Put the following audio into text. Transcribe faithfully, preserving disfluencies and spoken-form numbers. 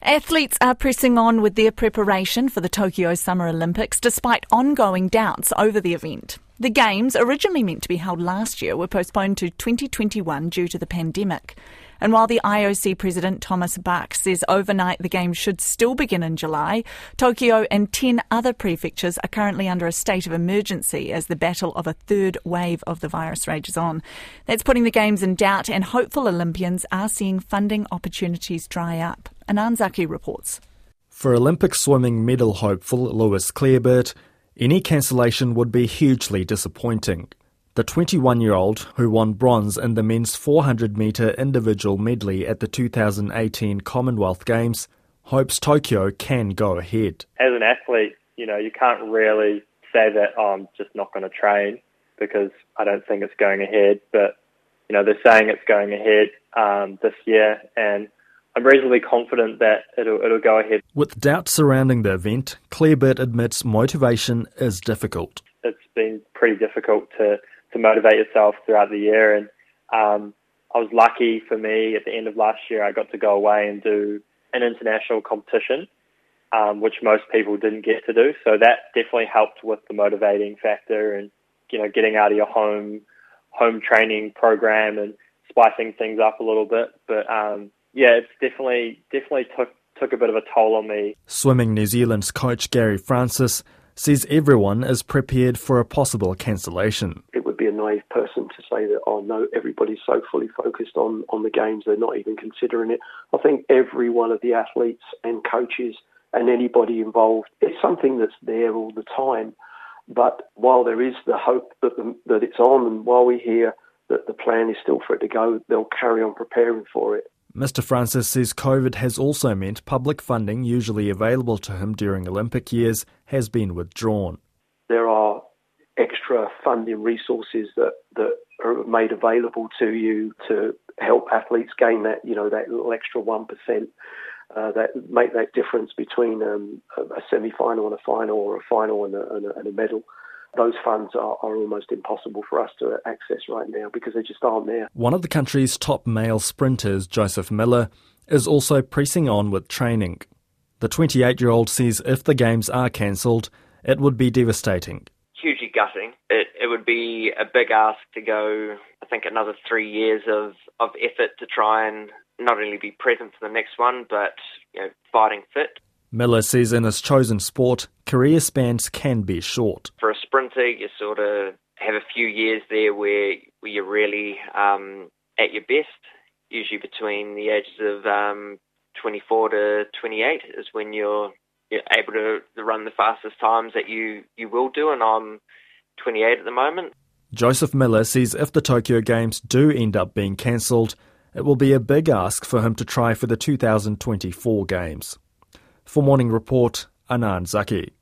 Athletes are pressing on with their preparation for the Tokyo Summer Olympics despite ongoing doubts over the event. The Games, originally meant to be held last year, were postponed to twenty twenty-one due to the pandemic. And while the I O C president Thomas Bach says overnight the Games should still begin in July, Tokyo and ten other prefectures are currently under a state of emergency as the battle of a third wave of the virus rages on. That's putting the Games in doubt, and hopeful Olympians are seeing funding opportunities dry up. Anand Zaki reports. For Olympic swimming medal hopeful Lewis Clareburt, any cancellation would be hugely disappointing. The twenty-one-year-old, who won bronze in the men's four hundred metre individual medley at the two thousand eighteen Commonwealth Games, hopes Tokyo can go ahead. As an athlete, you know, you can't really say that, oh, I'm just not going to train because I don't think it's going ahead. But, you know, they're saying it's going ahead um, this year, and I'm reasonably confident that it'll, it'll go ahead. With doubts surrounding the event, Clareburt admits motivation is difficult. It's been pretty difficult to to motivate yourself throughout the year, and um, I was lucky for me at the end of last year I got to go away and do an international competition, um, which most people didn't get to do, so that definitely helped with the motivating factor and, you know, getting out of your home home training program and spicing things up a little bit. But um, yeah, it's definitely definitely took took a bit of a toll on me. Swimming New Zealand's coach Gary Francis says everyone is prepared for a possible cancellation. It would be a naive person to say that, oh no, everybody's so fully focused on, on the Games, they're not even considering it. I think every one of the athletes and coaches and anybody involved, it's something that's there all the time. But while there is the hope that, the, that it's on, and while we hear that the plan is still for it to go, they'll carry on preparing for it. Mister Francis says COVID has also meant public funding usually available to him during Olympic years has been withdrawn. There are extra funding resources that, that are made available to you to help athletes gain that, you know, that little extra one percent, uh, that make that difference between um, a semi-final and a final, or a final and a, and a, and a medal. Those funds are, are almost impossible for us to access right now because they just aren't there. One of the country's top male sprinters, Joseph Miller, is also pressing on with training. The twenty-eight-year-old says if the Games are cancelled, it would be devastating. Hugely gutting. It, it would be a big ask to go, I think, another three years of, of effort to try and not only be present for the next one, but, you know, fighting fit. Miller says in his chosen sport, career spans can be short. For a sprinter, you sort of have a few years there where, where you're really um, at your best. Usually between the ages of um, twenty-four to twenty-eight is when you're, you're able to, to run the fastest times that you, you will do, and I'm twenty-eight at the moment. Joseph Miller says if the Tokyo Games do end up being cancelled, it will be a big ask for him to try for the two thousand twenty-four Games. For Morning Report, Anand Zaki.